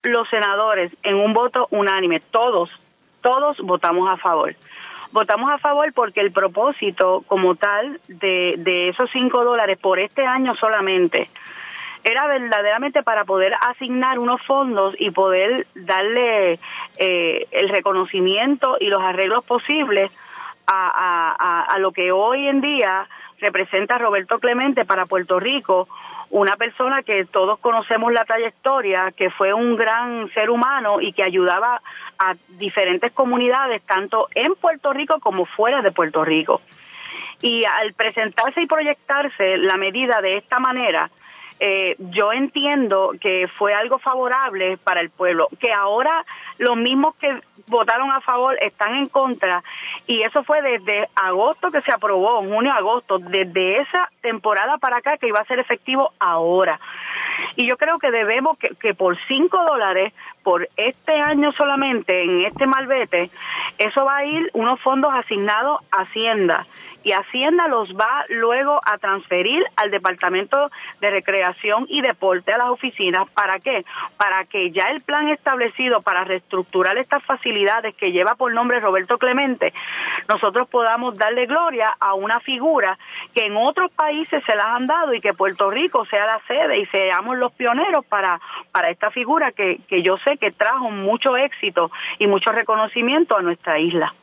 los senadores, en un voto unánime, todos votamos a favor. Votamos a favor porque el propósito como tal de esos $5 por este año solamente era verdaderamente para poder asignar unos fondos y poder darle el reconocimiento y los arreglos posibles a lo que hoy en día representa Roberto Clemente para Puerto Rico, una persona que todos conocemos la trayectoria, que fue un gran ser humano y que ayudaba a diferentes comunidades, tanto en Puerto Rico como fuera de Puerto Rico. Y al presentarse y proyectarse la medida de esta manera, yo entiendo que fue algo favorable para el pueblo, que ahora los mismos que votaron a favor están en contra, y eso fue desde agosto que se aprobó, en junio-agosto, desde esa temporada para acá que iba a ser efectivo ahora. Y yo creo que debemos que por $5 por este año solamente en este malvete, eso va a ir unos fondos asignados a Hacienda, y Hacienda los va luego a transferir al Departamento de Recreación y Deporte, a las oficinas. ¿Para qué? Para que ya el plan establecido para reestructurar estas facilidades que lleva por nombre Roberto Clemente, nosotros podamos darle gloria a una figura que en otros países se las han dado, y que Puerto Rico sea la sede y seamos los pioneros para esta figura que yo sé que trajo mucho éxito y mucho reconocimiento a nuestra isla.